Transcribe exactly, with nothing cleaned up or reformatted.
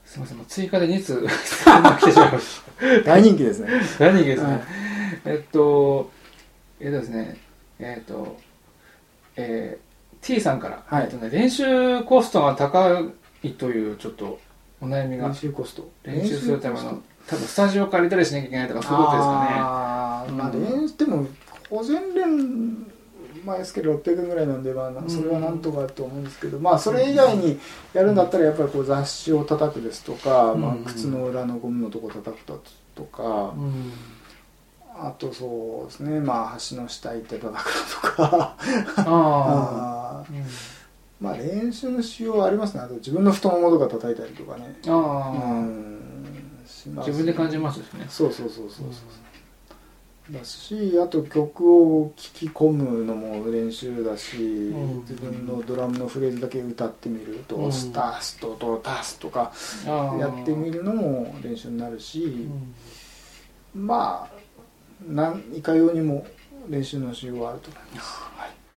すみません、追加でに通来てしまいました。 大人気ですね。 大人気ですね。 はい、 えっと、えっとですね、えっと、えー、T さんから、 はい、 えっとね、練習コストが高いというちょっとお悩みが。 練習コスト。 練習するための、多分スタジオ借りたりしなきゃいけないとか、そういうことですかね。 ああ、まあ、 うん、 練でも、保全練、毎月ろっぴゃくえんぐらいなんで、まあ、それはなんとかと思うんですけど、まあ、それ以外にやるんだったら、やっぱりこう雑誌を叩くですとか、まあ、靴の裏のゴムのとこ叩くとか、 うん、 あとそうですね、まあ、橋の下行って叩くとか、 ああ、 うん、 まあ、練習の仕様はありますね。あと自分の太ももとか叩いたりとかね。 あ、 うん、 自分で感じますしね。 そうそうそうそうそう。うん、だし、あと曲を聴き込むのも練習だし、うん、自分のドラムのフレーズだけ歌ってみると、うん、スタストとタスとかやってみるのも練習になるし、うん、まあ何いかようにも練習の仕様はあると思います。はい。